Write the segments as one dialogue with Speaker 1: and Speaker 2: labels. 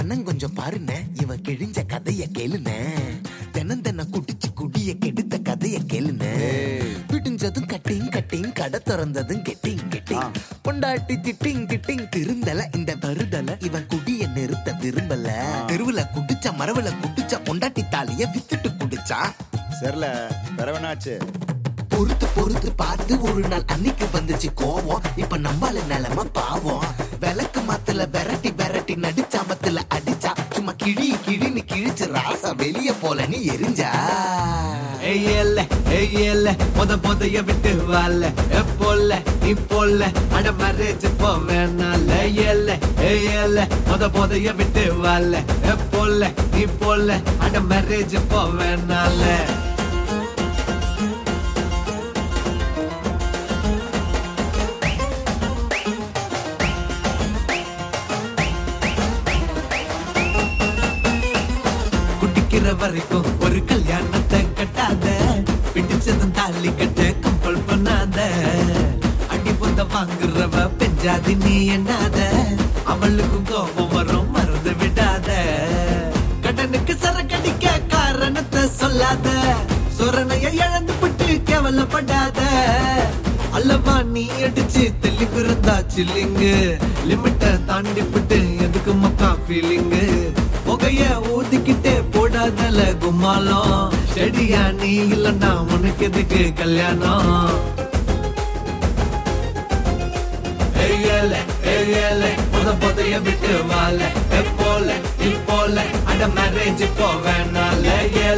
Speaker 1: கண்ணன் கொஞ்சம் பாருன, இவன் கிழிஞ்ச கதைய கேளுன. தினம் தினம் குடிச்சு குடிய கெடுத்த கதைய கேளுன. விடிஞ்சதும் கட்டிங் கட்டிங், கடை திறந்ததும் கெட்டிங் கெட்டிங். பொண்டாட்டி திட்டிங் திட்டிங், திருந்தல இந்த வருதல. இவன் குடிய நிறுத்த விரும்பல. தெருவுல குடிச்ச, மரவுல குடிச்ச, பொண்டாட்டி தாலிய வித்துட்டு குடிச்சா.
Speaker 2: சரில வரவனாச்சு.
Speaker 1: பொறுத்து பொறுத்து பார்த்து ஒரு நாள் அன்னைக்கு வந்துச்சு கோவம். இப்ப நம்மள நிலைமை பாவம். விளக்கு மாத்துல விரட்டி விரட்டி நடிச்சாமத்துல அடிச்சா. சும்மா கிழி கிழின்னு கிழிச்சு ராசா வெளிய போல நீ எரிஞ்சா.
Speaker 3: போதைய விட்டு வாழ எப்போல்ல இப்போல்ல அட மேரேஜ் போவேனால. போதைய விட்டு வாழ எப்போல்ல இப்போல்ல அட மேரேஜ் போவேனால. வரைக்கும் ஒரு கல்யாணத்தை கட்டாத, பிடிச்சதும் தாலி கட்ட கம்பல் பண்ணாத. அடி பொந்த வாங்குறவ பெஞ்சாதி நீ எண்ணாத, அவளுக்கும் கோபம் வரும் மறந்து விடாத. கடனுக்கு சரக்கடிக்க காரணத்தை சொல்லாத, சொரணைய இழந்து விட்டு கேவலப்படாத. அல்லவா நீ அடிச்சு தெளிவு இருந்தா சில்லிங்கு, லிமிட்ட தாண்டி விட்டு எதுக்கு மக்கா ஃபீலிங்கு. புகைய ஊதிக்கிட்டே போடாதல கும்மாலம், செடியா நீ இல்லன்னா உனக்கு எதுக்கு கல்யாணம். போதைய விட்டு வாழ எப்போல இப்போல அட மேரேஜ் போவேனால.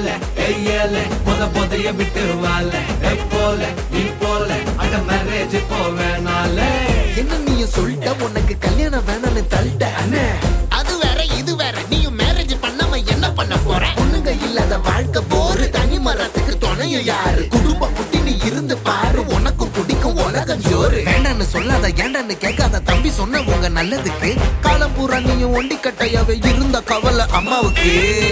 Speaker 3: போதைய விட்டு வாழ எப்போல இப்போல அட மேரேஜ் போவேனால.
Speaker 1: என்ன நீ சொல்லிட்ட உனக்கு கல்யாணம் வேணும்னு தள்ளிட்ட அண்ணே. அது வேற இது வேற, நீயும் மேரேஜ் பண்ணாம என்ன பண்ண போற? பொண்ணுங்க இல்லாத வாழ்க்கை போரு, தனி மரத்துக்கு துணையும் யாரு? குடும்ப குட்டி நீ இருந்து பாரு, உனக்கும் குடிக்கும் உலகம் ஜோறு. வேண்டான்னு சொல்லாத, ஏண்டான்னு கேட்காத தம்பி சொன்ன உங்க நல்லதுக்கு. காலம் பூரா நீயும் ஒண்டி கட்டையாவே இருந்த கவலை அம்மாவுக்கு.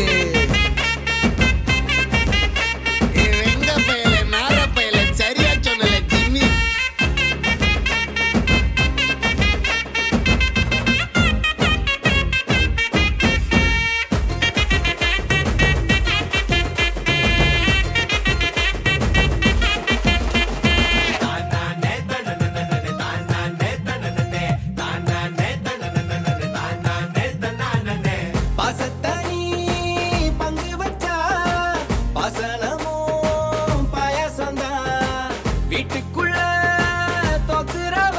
Speaker 3: வீட்டுக்குள்ள தோக்குறவ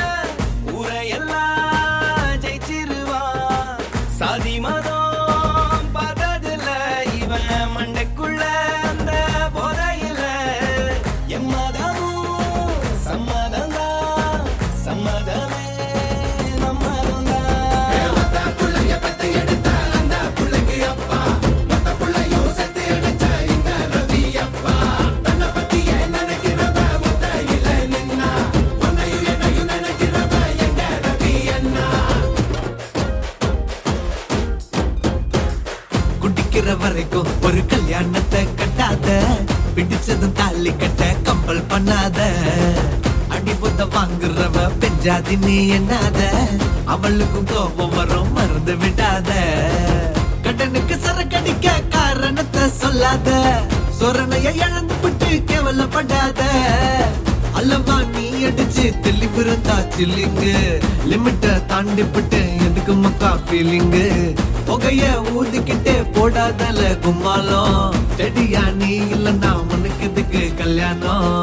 Speaker 3: ஊரையெல்லாம் ஜெயிச்சிருவா. சாதி மதம் பார்த்ததில்ல இவன் மண்டைக்குள்ள அந்த போதையில. எம்மதமும் சம்மதம்தான், சம்மதமே நம்மதம்தான். பிள்ளைய பத்தி எடுத்த அந்த பிள்ளைக்கு அப்பா, மத்த பிள்ளையும் செத்து எடுத்த இந்த ரவி அப்பா. தன்னை பத்தி நினைக்கிறவ ஒத்தையில நின்னா, உன்னையும் என்னையும் நினைக்கிறவ எங்க ரவி அண்ணா. குடிக்கிற வரைக்கும் ஒரு கல்யாணத்தை கட்டாத, பிடிச்சதும் தாலி கட்ட கம்பல் பண்ணாத. அடி பொத்த வாங்குறவ பெஞ்சாதி நீ எண்ணாத, அவளுக்கும் கோபம் வரும் மறந்து விடாத. கடனுக்கு சரக்கடிக்க காரணத்தை சொல்லாத, சொரணைய இழந்து விட்டு கேவலப்படாத. அல்லவா நீ அடிச்சு தெளிவு இருந்தா சில்லிங்கு, லிமிட்ட தாண்டி விட்டு எதுக்கு மக்கா ஃபீலிங்கு. புகைய ஊதிக்கிட்டே போடாதல கும்மாலம், செடியா நீ இல்லன்னா உனக்கு எதுக்கு கல்யாணம்.